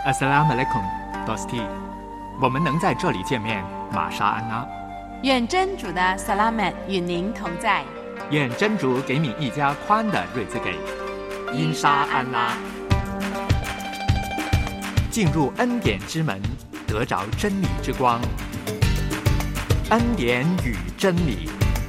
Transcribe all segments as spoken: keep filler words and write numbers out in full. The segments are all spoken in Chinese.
Assalamu alaikum, Dosti。我们能在这里见面，玛莎安拉。 愿真主的萨拉曼与您同在。 愿真主给你一家宽的瑞兹给。因沙安拉。进入恩典之门，得着真理之光。恩典与真理。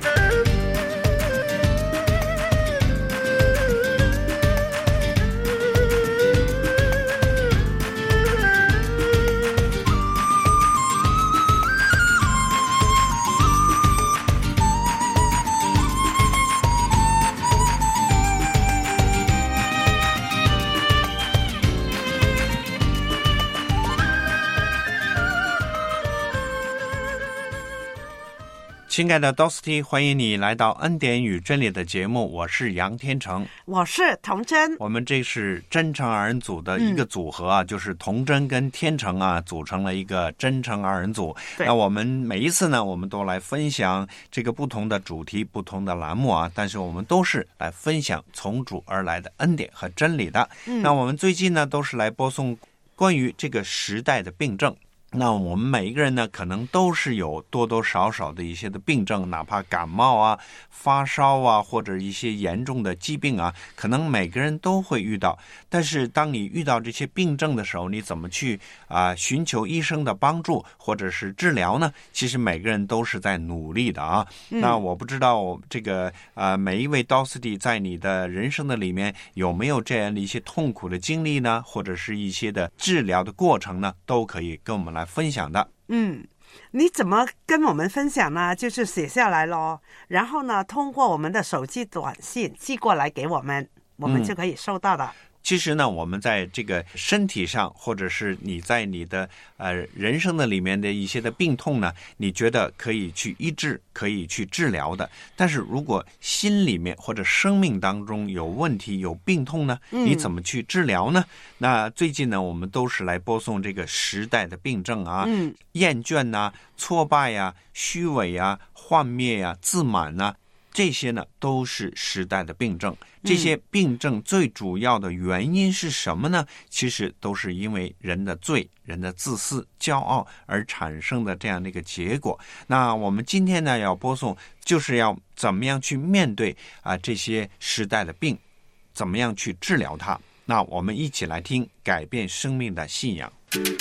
亲爱的 Dosti， 欢迎你来到恩典与真理的节目，我是杨天成， 我是童真。 我们这是真诚二人组的一个组合啊，嗯、就是童真跟天成啊组成了一个真诚二人组。那我们每一次呢，我们都来分享这个不同的主题、不同的栏目啊，但是我们都是来分享从主而来的恩典和真理的。嗯、那我们最近呢，都是来播送关于这个时代的病症。那我们每一个人呢，可能都是有多多少少的一些的病症，哪怕感冒啊、发烧啊，或者一些严重的疾病啊，可能每个人都会遇到。但是当你遇到这些病症的时候，你怎么去啊、呃、寻求医生的帮助或者是治疗呢？其实每个人都是在努力的啊。嗯、那我不知道这个啊、呃、每一位 Dosti 在你的人生的里面有没有这样的一些痛苦的经历呢，或者是一些的治疗的过程呢，都可以跟我们来分享的。 嗯，你怎么跟我们分享呢？就是写下来咯，然后呢，通过我们的手机短信寄过来给我们，我们就可以收到的。嗯其实呢，我们在这个身体上，或者是你在你的呃人生的里面的一些的病痛呢，你觉得可以去医治，可以去治疗的。但是如果心里面或者生命当中有问题、有病痛呢，你怎么去治疗呢？嗯、那最近呢，我们都是来播送这个时代的病症啊，嗯、厌倦呐、啊、挫败呀、啊、虚伪啊、幻灭呀、啊、自满呐、啊。这些呢都是时代的病症，这些病症最主要的原因是什么呢？其实都是因为人的罪、人的自私、骄傲而产生的这样的一个结果。那我们今天呢要播送，就是要怎么样去面对啊这些时代的病，怎么样去治疗它。那我们一起来听改变生命的信仰。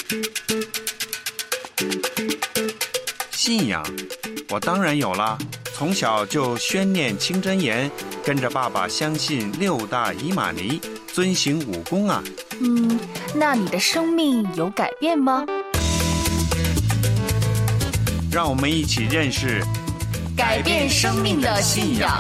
信仰，我当然有了。从小就宣念清真言，跟着爸爸相信六大伊玛尼，遵行武功啊。 嗯，那你的生命有改变吗？ 让我们一起认识改变生命的信仰。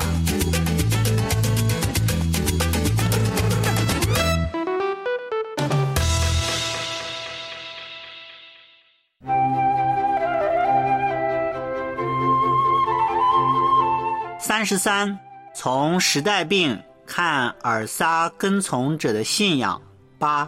三十三，从时代病看尔撒跟从者的信仰。八，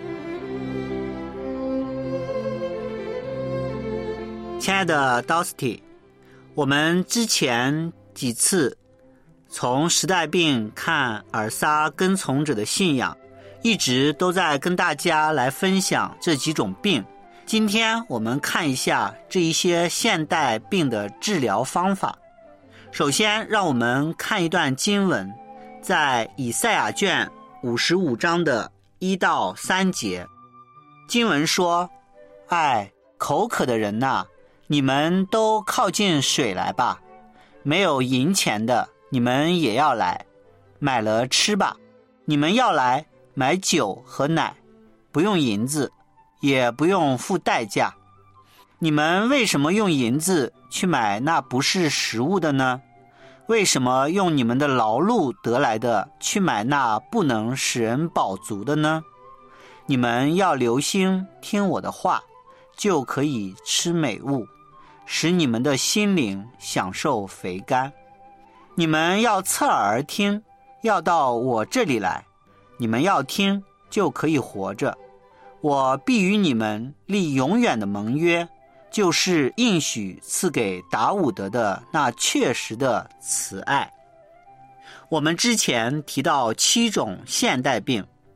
亲爱的 Dosti， 我们之前几次从时代病看尔撒跟从者的信仰，一直都在跟大家来分享这几种病。今天我们看一下这一些现代病的治疗方法。首先让我们看一段经文，在以赛亚卷五十五章的一到三节。经文说，哎，口渴的人哪，你们都靠近水来吧，没有银钱的你们也要来，买了吃吧。你们要来买酒和奶，不用银子，也不用付代价。你们为什么用银子去买那不是食物的呢？为什么用你们的劳碌得来的去买那不能使人饱足的呢？你们要留心听我的话，就可以吃美物，使你们的心灵享受肥甘。你们要侧耳听，要到我这里来，你们要听，就可以活着。我必与你们立永远的盟约，就是应许赐给达伍德的那确实的慈爱。我们之前提到七种现代病，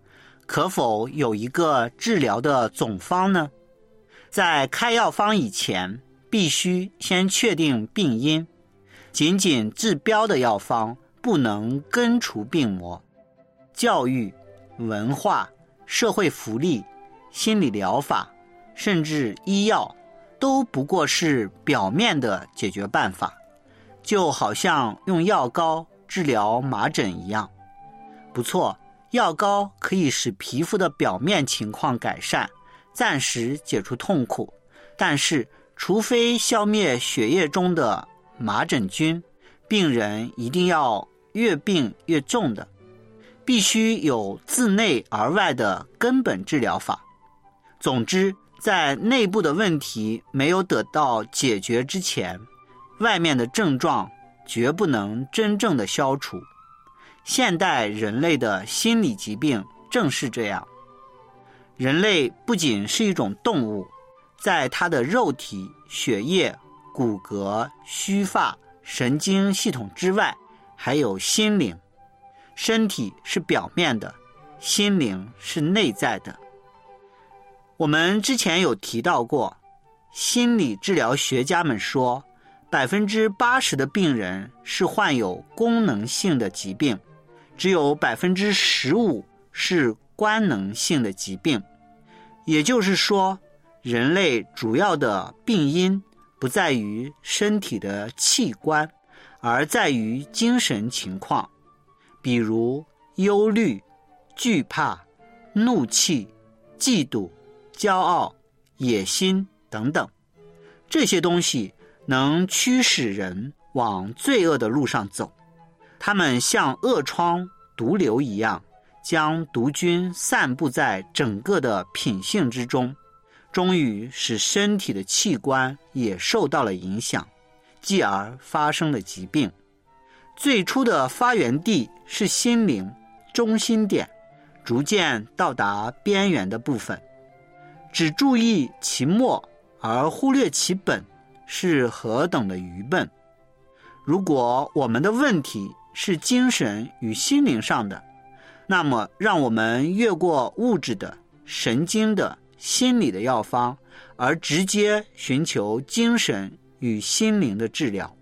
可否有一个治疗的总方呢？在开药方以前，必须先确定病因，仅仅治标的药方不能根除病魔。教育、文化、社会福利、心理疗法，甚至医药，都不过是表面的解决办法，就好像用药膏治疗麻疹一样。不错，药膏可以使皮肤的表面情况改善，暂时解除痛苦，但是除非消灭血液中的麻疹菌，病人一定要越病越重的，必须有自内而外的根本治疗法。总之，在内部的问题没有得到解决之前，外面的症状绝不能真正的消除。现代人类的心理疾病正是这样。人类不仅是一种动物，在它的肉体、血液、骨骼、须发、神经系统之外，还有心灵。身体是表面的，心灵是内在的。我们之前有提到过，心理治疗学家们说，百分之八十的病人是患有功能性的疾病，只有百分之十五是官能性的疾病。也就是说，人类主要的病因不在于身体的器官，而在于精神情况，比如忧虑、惧怕、怒气、嫉妒、骄傲、野心等等。这些东西能驱使人往罪恶的路上走，它们像恶疮、毒瘤一样，将毒菌散布在整个的品性之中，终于使身体的器官也受到了影响，继而发生了疾病。最初的发源地是心灵中心点，逐渐到达边缘的部分。只注意其末而忽略其本，是何等的愚笨。如果我们的问题是精神与心灵上的，那么让我们越过物质的、神经的、心理的药方，而直接寻求精神与心灵的治疗。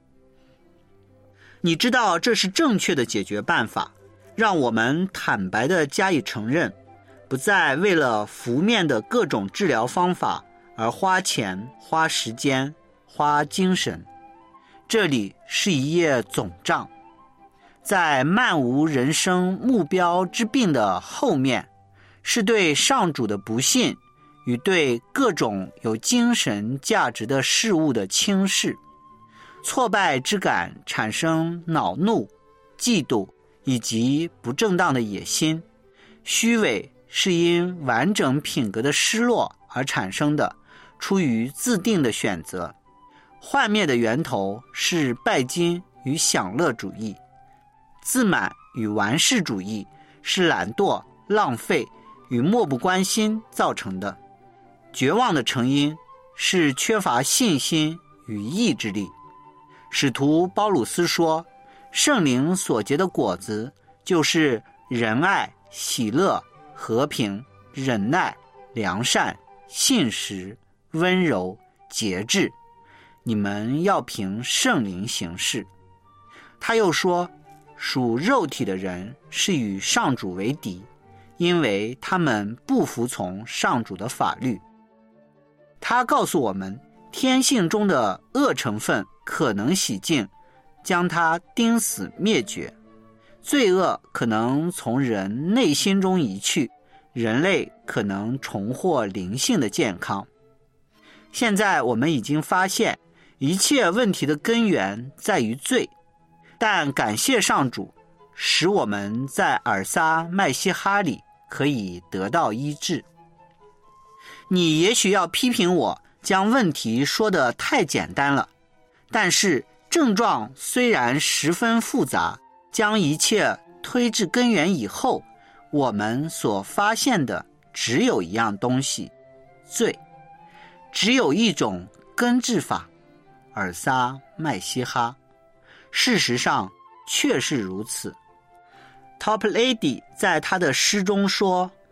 你知道这是正确的解决办法，让我们坦白地加以承认，不再为了浮面的各种治疗方法而花钱、花时间、花精神。这里是一页总账，在漫无人生目标之病的后面，是对上主的不信与对各种有精神价值的事物的轻视。挫败之感产生恼怒、嫉妒以及不正当的野心。虚伪是因完整品格的失落而产生的，出于自定的选择。幻灭的源头是拜金与享乐主义，自满与完事主义是懒惰、浪费与漠不关心造成的。绝望的成因是缺乏信心与意志力。使徒保鲁斯说，圣灵所结的果子就是仁爱、喜乐、和平、忍耐、良善、信实、温柔、节制，你们要凭圣灵行事。他又说，属肉体的人是与上主为敌，因为他们不服从上主的法律。他告诉我们，天性中的恶成分可能洗净，将它钉死灭绝。罪恶可能从人内心中移去，人类可能重获灵性的健康。现在我们已经发现，一切问题的根源在于罪，但感谢上主，使我们在尔撒麦西哈里可以得到医治。你也许要批评我将问题说得太简单了，但是症状虽然十分复杂，将一切推至根源以后，我们所发现的只有一样东西，罪。只有一种根治法，尔撒麦西哈。事实上确是如此。Toplady 在他的诗中说，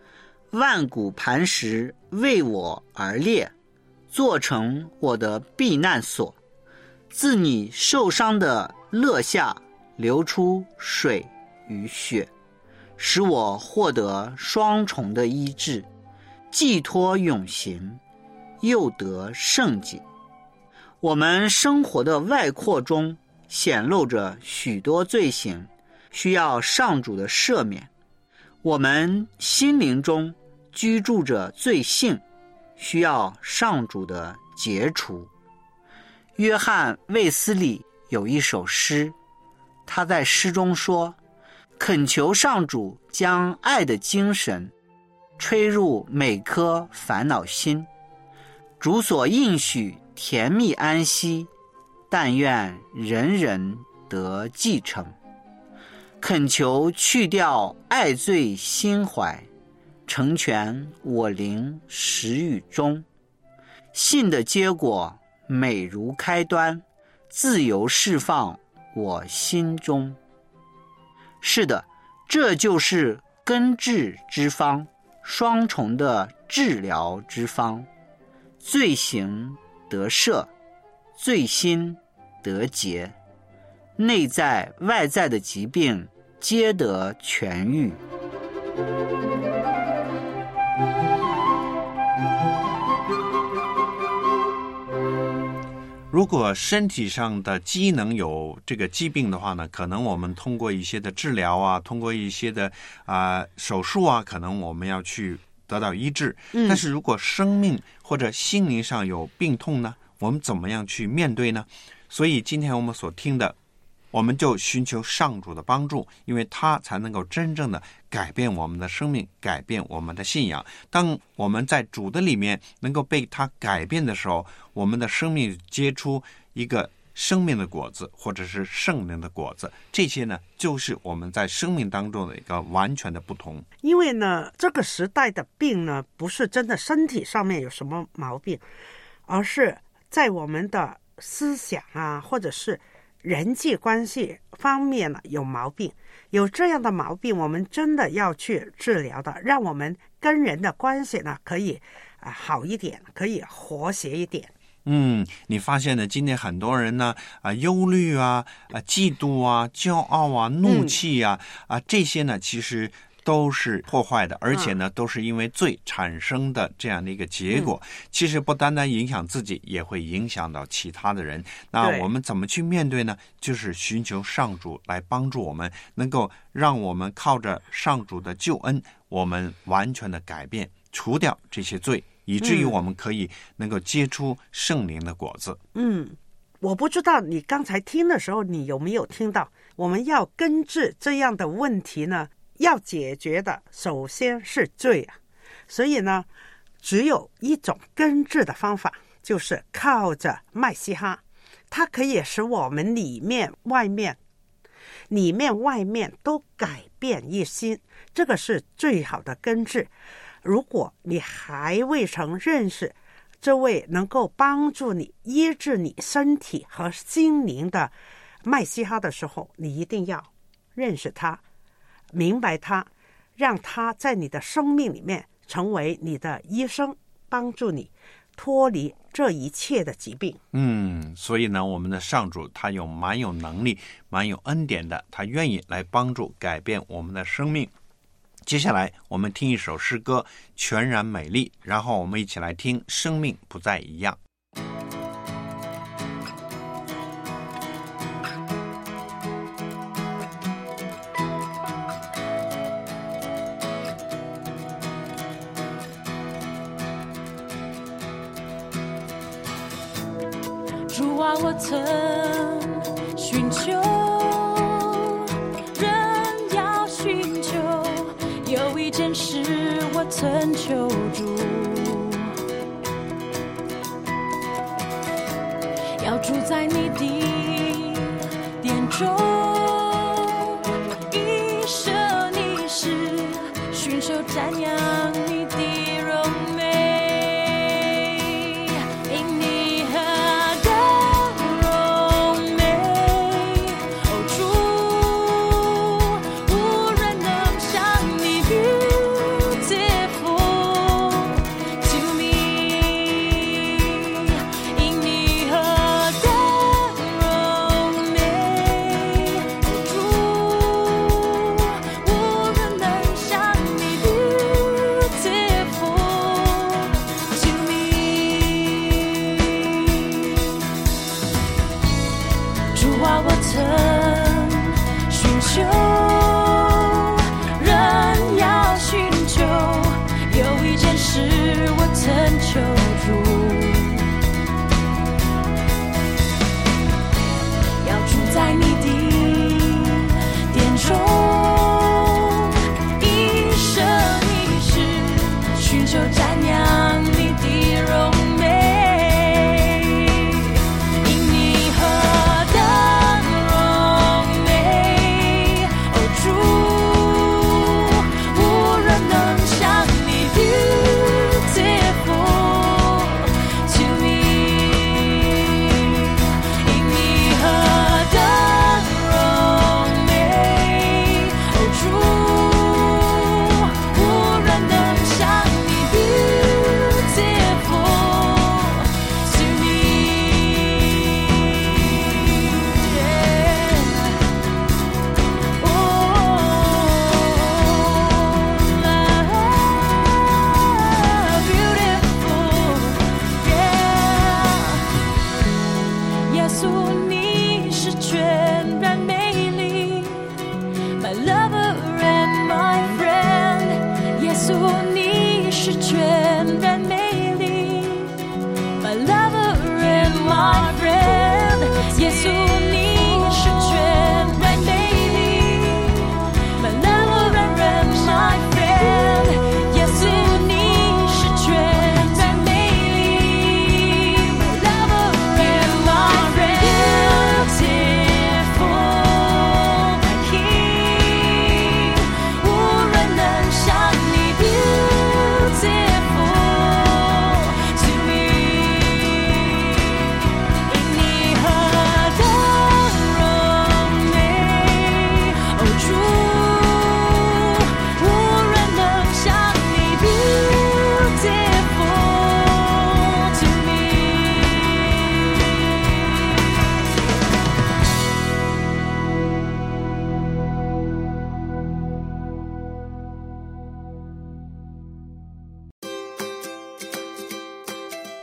万古磐石为我而列，做成我的避难所。自你受伤的肋下流出水与血，使我获得双重的医治，寄托永行，又得圣洁。我们生活的外扩中显露着许多罪行，需要上主的赦免。我们心灵中居住着罪性，需要上主的解除。约翰·卫斯理有一首诗，他在诗中说：恳求上主将爱的精神吹入每颗烦恼心，主所应许甜蜜安息，但愿人人得继承。恳求去掉爱罪心怀，成全我灵食语中。信的结果美如开端，自由释放我心中。是的，这就是根治之方，双重的治疗之方。罪行得赦，罪心得洁，内在外在的疾病皆得痊愈。 如果身体上的机能有这个疾病的话呢，可能我们通过一些的治疗啊，通过一些的啊、呃、手术啊，可能我们要去得到医治。嗯、但是如果生命或者心灵上有病痛呢，我们怎么样去面对呢？所以今天我们所听的，我们就寻求上主的帮助，因为他才能够真正的改变我们的生命，改变我们的信仰。当我们在主的里面能够被他改变的时候，我们的生命结出一个生命的果子，或者是圣灵的果子，这些呢就是我们在生命当中的一个完全的不同。 因为呢这个时代的病呢，不是真的身体上面有什么毛病，而是在我们的思想啊，或者是人际关系方面呢有毛病。有这样的毛病，我们真的要去治疗的，让我们跟人的关系呢可以、呃、好一点，可以和谐一点。 嗯，你发现呢？今天很多人呢，啊，忧虑啊，啊，嫉妒啊，骄傲啊，怒气啊，嗯、啊，这些呢，其实都是破坏的，而且呢，都是因为罪产生的这样的一个结果。嗯、其实不单单影响自己，也会影响到其他的人。那我们怎么去面对呢？就是寻求上主来帮助我们，能够让我们靠着上主的救恩，我们完全的改变，除掉这些罪。以至于我们可以能够结出圣灵的果子。 嗯，我不知道你刚才听的时候你有没有听到，我们要根治这样的问题呢，要解决的首先是罪啊。所以呢，只有一种根治的方法，就是靠着麦西哈，它可以使我们里面外面里面外面都改变一心，这个是最好的根治。如果你还未曾认识这位能够帮助你医治你身体和心灵的麦西哈的时候，你一定要认识他，明白他，让他在你的生命里面成为你的医生，帮助你脱离这一切的疾病。 嗯，所以呢，我们的上主他有蛮有能力，蛮有恩典的，他愿意来帮助改变我们的生命。接下来我们听一首诗歌《全然美丽》，然后我们一起来听《生命不再一样》。 主啊，我曾寻求，人要寻求，有一件事我曾求助，要住在你的殿中，一生一世寻求瞻仰你的荣美。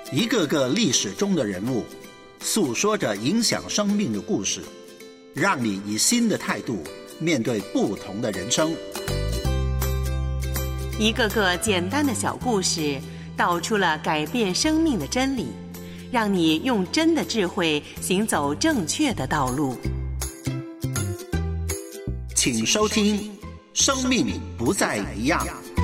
一个个历史中的人物，诉说着影响生命的故事，让你以新的态度面对不同的人生。 一个个简单的小故事，道出了改变生命的真理，让你用真的智慧行走正确的道路。 请收听《生命不再一样》。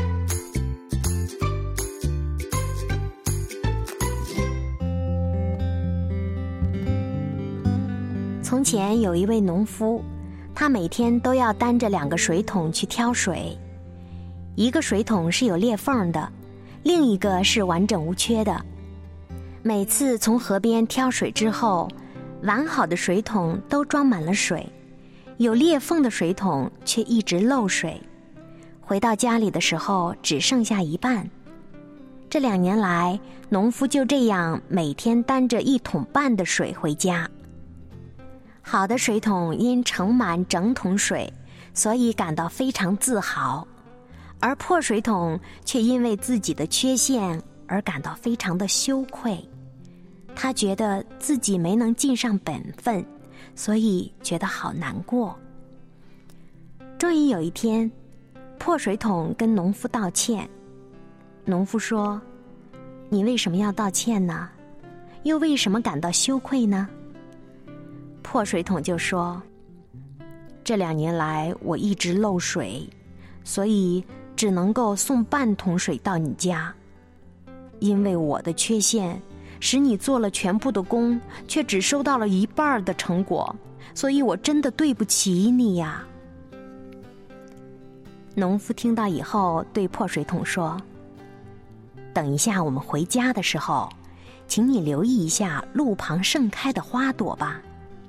从前有一位农夫，他每天都要担着两个水桶去挑水，一个水桶是有裂缝的，另一个是完整无缺的。每次从河边挑水之后，完好的水桶都装满了水，有裂缝的水桶却一直漏水，回到家里的时候只剩下一半。这两年来，农夫就这样每天担着一桶半的水回家。好的水桶因盛满整桶水，所以感到非常自豪，而破水桶却因为自己的缺陷而感到非常的羞愧。他觉得自己没能尽上本分，所以觉得好难过。终于有一天，破水桶跟农夫道歉。农夫说：“你为什么要道歉呢？又为什么感到羞愧呢？”破水桶就说：“这两年来我一直漏水，所以只能够送半桶水到你家。因为我的缺陷，使你做了全部的工，却只收到了一半的成果，所以我真的对不起你呀。”农夫听到以后，对破水桶说：“等一下我们回家的时候，请你留意一下路旁盛开的花朵吧。”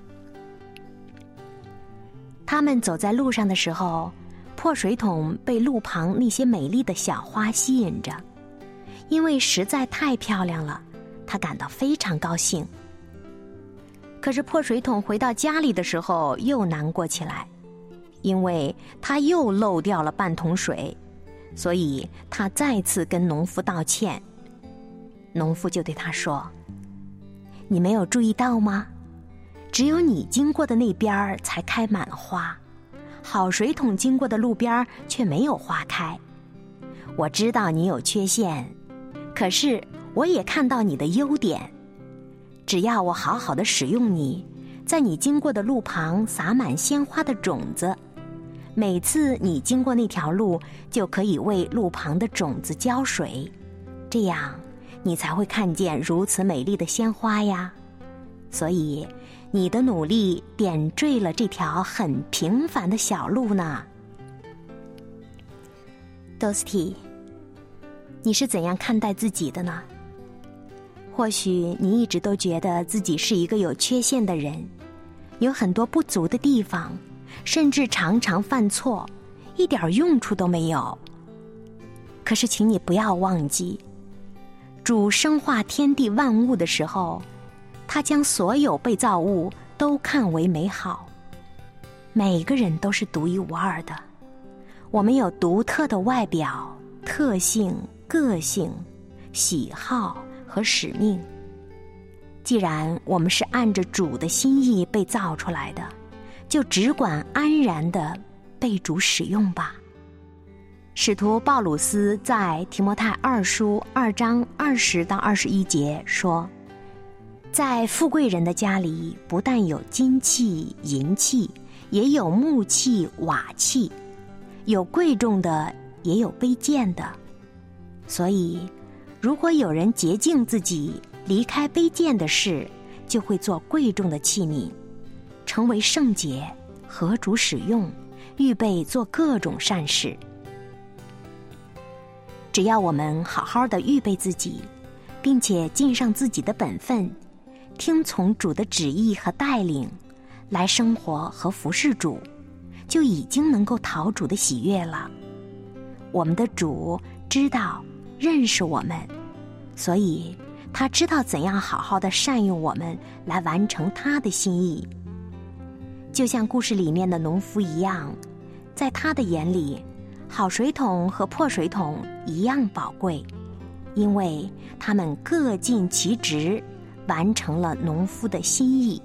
他们走在路上的时候，破水桶被路旁那些美丽的小花吸引着，因为实在太漂亮了，他感到非常高兴。可是破水桶回到家里的时候又难过起来，因为他又漏掉了半桶水，所以他再次跟农夫道歉。农夫就对他说：“你没有注意到吗？只有你经过的那边才开满花，好水桶经过的路边却没有花开。我知道你有缺陷，可是我也看到你的优点。只要我好好的使用你，在你经过的路旁撒满鲜花的种子，每次你经过那条路，就可以为路旁的种子浇水，这样你才会看见如此美丽的鲜花呀。所以你的努力点缀了这条很平凡的小路呢。” Dusty， 你是怎样看待自己的呢？或许你一直都觉得自己是一个有缺陷的人，有很多不足的地方，甚至常常犯错，一点用处都没有。可是请你不要忘记，主生化天地万物的时候，他将所有被造物都看为美好。每个人都是独一无二的，我们有独特的外表、特性、个性、喜好和使命。既然我们是按着主的心意被造出来的，就只管安然地被主使用吧。使徒鲍鲁斯在提摩太二书二章二十到二十一节说：“在富贵人的家里，不但有金器、银器，也有木器、瓦器，有贵重的，也有卑贱的。所以，如果有人洁净自己，离开卑贱的事，就会做贵重的器皿，成为圣洁，合主使用，预备做各种善事。只要我们好好的预备自己，并且尽上自己的本分，听从主的旨意和带领，来生活和服侍主，就已经能够讨主的喜悦了。我们的主知道、认识我们，所以他知道怎样好好的善用我们来完成他的心意。就像故事里面的农夫一样，在他的眼里，好水桶和破水桶一样宝贵， 因为他们各尽其职，完成了农夫的心意。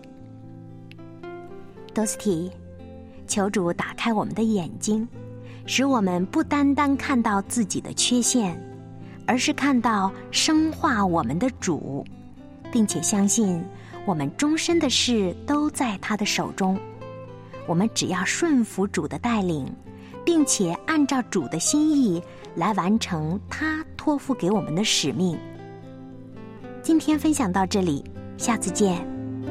多斯蒂，求主打开我们的眼睛，使我们不单单看到自己的缺陷，而是看到生化我们的主，并且相信我们终身的事都在他的手中。我们只要顺服主的带领，并且按照主的心意来完成他托付给我们的使命。今天分享到这里，下次见。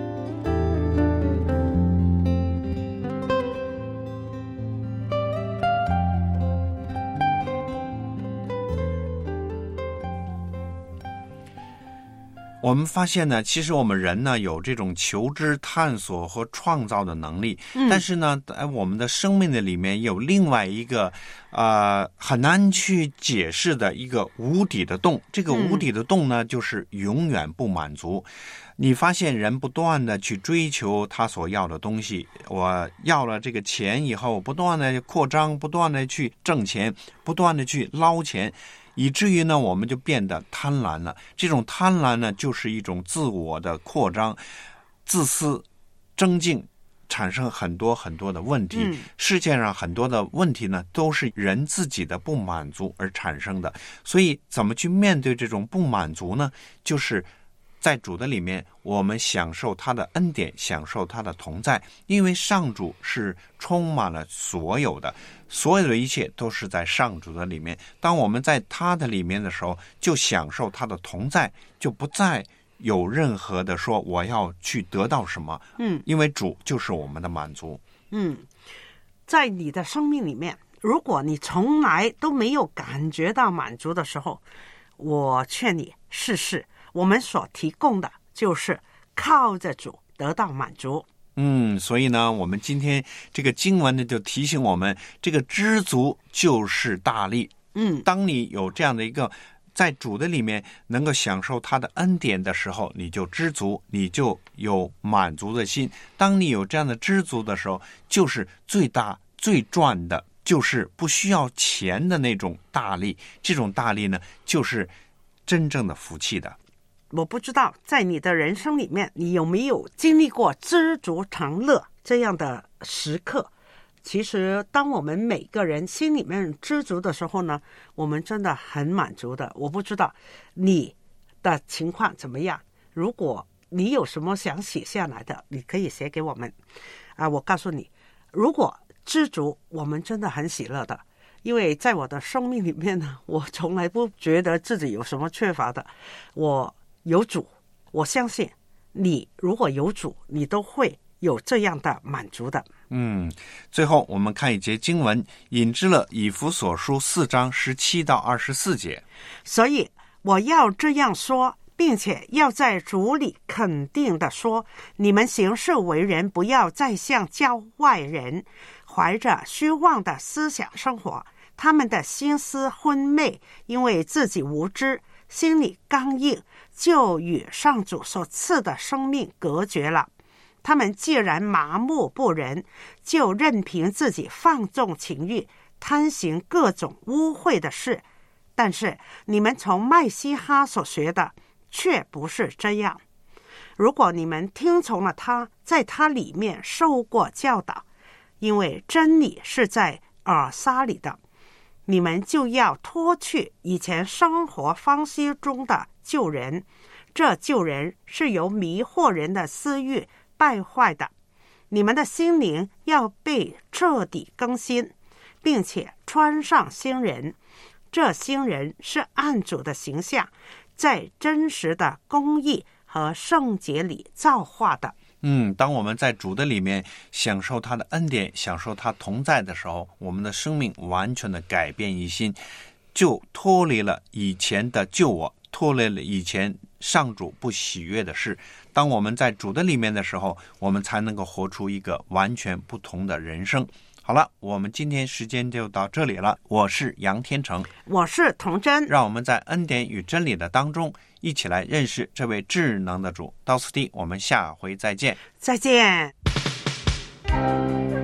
我们发现呢，其实我们人呢有这种求知、探索和创造的能力，嗯、但是呢，在我们的生命的里面有另外一个呃很难去解释的一个无底的洞。这个无底的洞呢，嗯、就是永远不满足。你发现人不断的去追求他所要的东西，我要了这个钱以后，不断的扩张，不断的去挣钱，不断的去捞钱。以至于呢，我们就变得贪婪了。这种贪婪呢，就是一种自我的扩张、自私、争竞，产生很多很多的问题。嗯、世界上很多的问题呢，都是人自己的不满足而产生的。所以，怎么去面对这种不满足呢？就是在主的里面，我们享受他的恩典，享受他的同在，因为上主是充满了所有的。所有的一切都是在上主的里面，当我们在他的里面的时候，就享受他的同在，就不再有任何的说我要去得到什么，嗯，因为主就是我们的满足。 嗯，在你的生命里面，如果你从来都没有感觉到满足的时候，我劝你试试，我们所提供的就是靠着主得到满足。 嗯，所以呢，我们今天这个经文呢，就提醒我们，这个知足就是大力。嗯，当你有这样的一个在主的里面能够享受他的恩典的时候，你就知足，你就有满足的心。当你有这样的知足的时候，就是最大最赚的，就是不需要钱的那种大力。这种大力呢，就是真正的福气的。 我不知道在你的人生里面，你有没有经历过知足常乐这样的时刻。其实当我们每个人心里面知足的时候呢，我们真的很满足的。我不知道你的情况怎么样，如果你有什么想写下来的，你可以写给我们啊。我告诉你，如果知足，我们真的很喜乐的。因为在我的生命里面呢，我从来不觉得自己有什么缺乏的。我有主，我相信你如果有主，你都会有这样的满足的。 嗯，最后我们看一节经文，引致了以弗所书四章十七到二十四节。 所以我要这样说，并且要在主里肯定的说，你们行事为人，不要再像教外人，怀着虚妄的思想生活，他们的心思昏昧，因为自己无知，心里刚硬，就与上主所赐的生命隔绝了。他们既然麻木不仁，就任凭自己放纵情欲，贪行各种污秽的事。但是你们从麦西哈所学的却不是这样。如果你们听从了他，在他里面受过教导，因为真理是在耳撒里的，你们就要脱去以前生活方式中的旧人，这旧人是由迷惑人的私欲败坏的。你们的心灵要被彻底更新，并且穿上新人，这新人是按主的形象，在真实的公义和圣洁里造化的。 嗯，当我们在主的里面享受他的恩典，享受他同在的时候，我们的生命完全的改变一新，就脱离了以前的旧我，脱离了以前上主不喜悦的事。当我们在主的里面的时候，我们才能够活出一个完全不同的人生。好了，我们今天时间就到这里了。我是杨天成， 我是童真， 让我们在恩典与真理的当中一起来认识这位智能的主。到此地，我们下回再见。 再见。